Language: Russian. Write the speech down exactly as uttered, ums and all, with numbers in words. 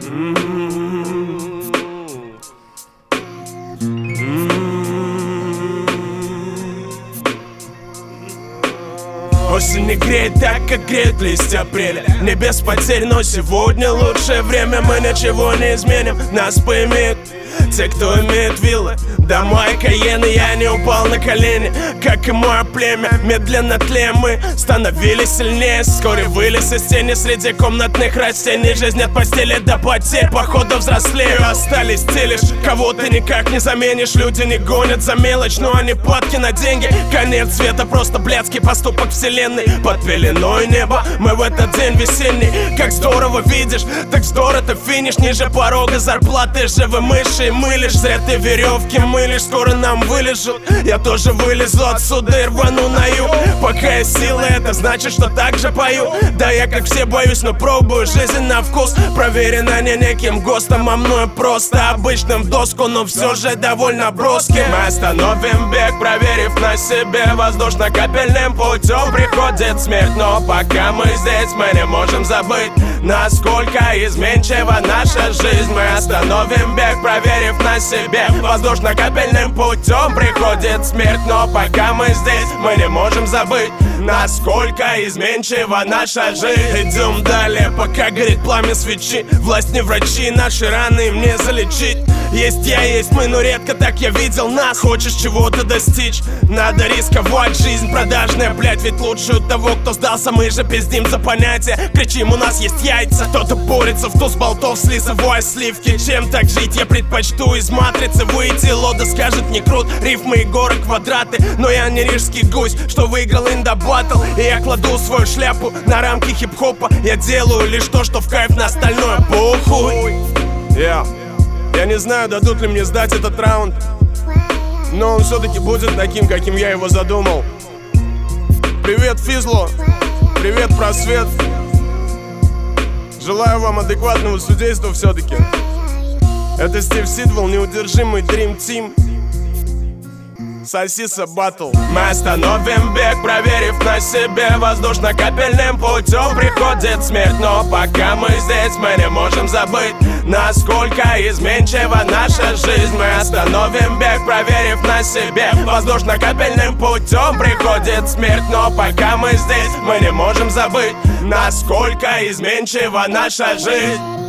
Осень не греет так, как греют листья апреля. Не без потерь, но сегодня лучшее время. Мы ничего не изменим, нас поимеют те, кто имеет виллы, дома и каены. Я не упал на колени, как и мое племя. Медленно тлеем мы, становились сильнее. Вскоре вылез из тени среди комнатных растений. Жизнь от постели до потерь, походу взрослею. Остались те лишь, кого ты никак не заменишь. Люди не гонят за мелочь, но они падки на деньги. Конец света, просто блядский поступок вселенной. Под пеленой неба мы в этот день весенний. Как здорово видишь, так здорово ты финиш. Ниже порога зарплаты живы мыши. Мы лишь зря ты веревки мылишь. Скоро нам вылежут, я тоже вылезу отсюда и рвану на юг. Пока есть силы, это значит, что так же пою. Да я как все боюсь, но пробую жизнь на вкус. Проверено не неким ГОСТом, а мною просто обычным в доску, но все же довольно броским. Мы остановим бег, проверив на себе. Воздушно-капельным путем приходит смерть. Но пока мы здесь, мы не можем забыть, насколько изменчива наша жизнь. Мы остановим бег, проверив на себе. Воздушно-капельным путем приходит смерть. Но пока мы здесь, мы не можем забыть, насколько изменчива наша жизнь. Идем далее, пока горит пламя свечи. Власть не врачи, наши раны им не залечить. Есть я, есть мы, но редко так я видел нас. Хочешь чего-то достичь, надо рисковать. Жизнь продажная, блять, ведь лучше у того, кто сдался. Мы же пиздим за понятия, кричим, у нас есть яйца. Кто-то борется в туз болтов, слизывая сливки. Чем так жить, я предпочту из матрицы выйти. Лода скажет не крут, рифмы и горы, квадраты. Но я не рижский гусь, что выиграл индабаттл. И я кладу свою шляпу на рамки хип-хопа. Я делаю лишь то, что в кайф, на остальное похуй. yeah. Я не знаю, дадут ли мне сдать этот раунд, но он все-таки будет таким, каким я его задумал. Привет, Физло, привет, Просвет. Желаю вам адекватного судейства все-таки. Это Стив Сидвелл, неудержимый Dream Team. Сосиса Баттл. Мы остановим бег, проверив на себе. Воздушно-капельным путем приходит смерть. Но пока мы здесь, мы не можем забыть, насколько изменчива наша жизнь. Мы остановим бег, проверив на себе. Воздушно-капельным путем приходит смерть. Но пока мы здесь, мы не можем забыть, насколько изменчива наша жизнь.